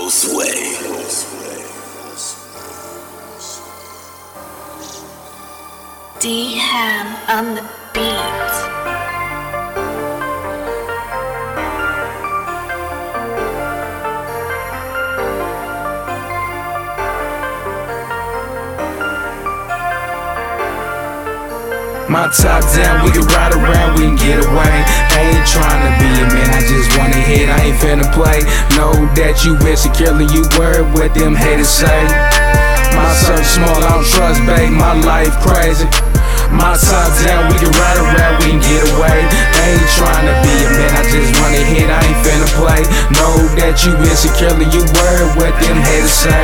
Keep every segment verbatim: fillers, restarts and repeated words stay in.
Sway. D-Ham on the beat. My top down, we can ride around, we can get away. I ain't tryna be a man, I just wanna hit, I ain't finna play. Know that you insecure, you worried what them haters say. My circle small, I don't trust, babe, my life crazy. My top down, we can ride around, we can get away. I ain't tryna be a man, I just wanna hit, I ain't finna play. Know that you insecure, you worried what them haters say.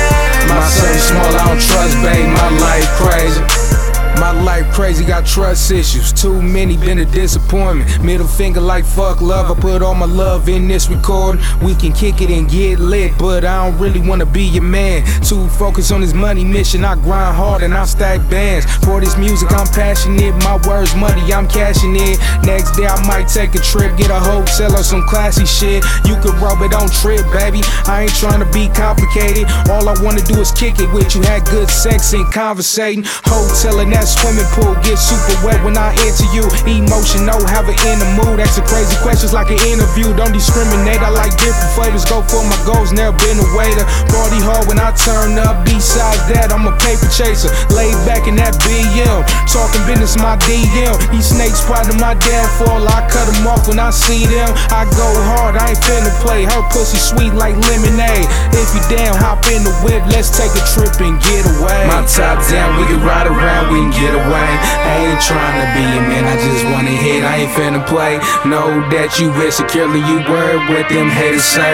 My circle small, I don't trust, babe, my life crazy. My life crazy, got trust issues. Too many, been a disappointment. Middle finger like fuck love. I put all my love in this recording. We can kick it and get lit, but I don't really wanna be your man. Too focused on this money mission. I grind hard and I stack bands. For this music, I'm passionate. My words money, I'm cashing it. Next day, I might take a trip, get a hotel or some classy shit. You can rub it on trip, baby. I ain't trying to be complicated. All I wanna do is kick it with you. Had good sex and conversating. Hotel and that swimming pool get super wet when I enter you. Emotional, have it in the mood. Asking crazy questions like an interview. Don't discriminate, I like different flavors. Go for my goals, never been a waiter. Party hard when I turn up. Besides that, I'm a paper chaser. Laid back in that B M. Talking business, my D M. These snakes plotting my downfall. I cut them off when I see them. I go hard, I ain't finna play. Her pussy sweet like lemonade. If you down, hop in the whip. Let's take a trip and get away. My top down, we can ride around, we can get away. I ain't tryna be a man, I just wanna hit, I ain't finna play. Know that you insecure, you worried what them haters say.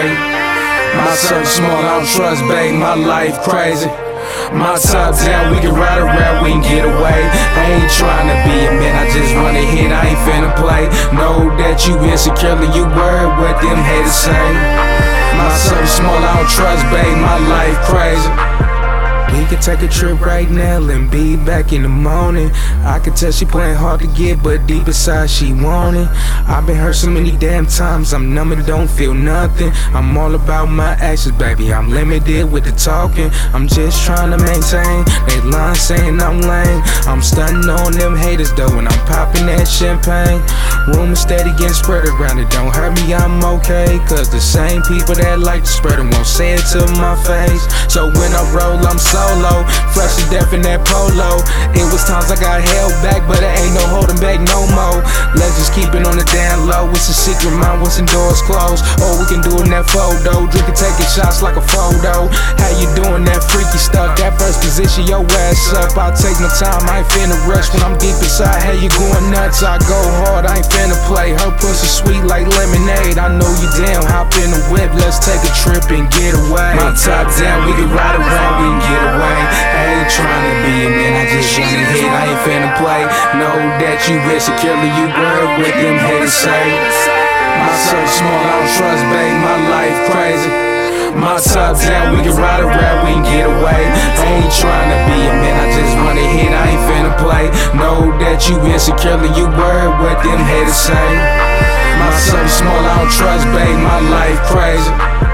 My circle small, I don't trust, babe, my life crazy. My top down, we can ride around, we can get away. I ain't tryna be a man, I just wanna hit, I ain't finna play. Know that you insecure, you worried what them haters say. My circle small, I don't trust, babe, my life crazy. We could take a trip right now and be back in the morning. I could tell she playing hard to get, but deep inside she want it. I've been hurt so many damn times, I'm numb and don't feel nothing. I'm all about my actions, baby, I'm limited with the talking. I'm just trying to maintain. They lying saying I'm lame. I'm stunning on them haters though when I'm popping that champagne. Rumors steady getting spread around, it don't hurt me, I'm okay. Cause the same people that like to spread it won't say it to my face. So when I roll, I'm so solo, fresh to death in that polo. It was times I got held back, but it ain't no holding back no more. Let's just keep it on the down low. It's a secret mind once the doors closed. Or we can do it in that photo, drinking, taking shots like a photo. How you doing that freaky stuff? That first position, your ass up. I take my time, I ain't finna rush. When I'm deep inside, hey, you going nuts? I go hard, I ain't finna play. Her pussy sweet like lemonade. I know you down, hop in the whip. Let's take a trip and get away. My top down, we can ride around, we can get away. I ain't tryna be a man, I just wanna hit, I ain't finna play. Know that you insecure, you worried what them haters say. My circle small, I don't trust, babe, my life crazy. My top down, we can ride around, we can get away. I ain't tryna be a man, I just wanna hit, I ain't finna play. Know that you insecure, you worried what them haters say. My circle small, I don't trust, babe, my life crazy.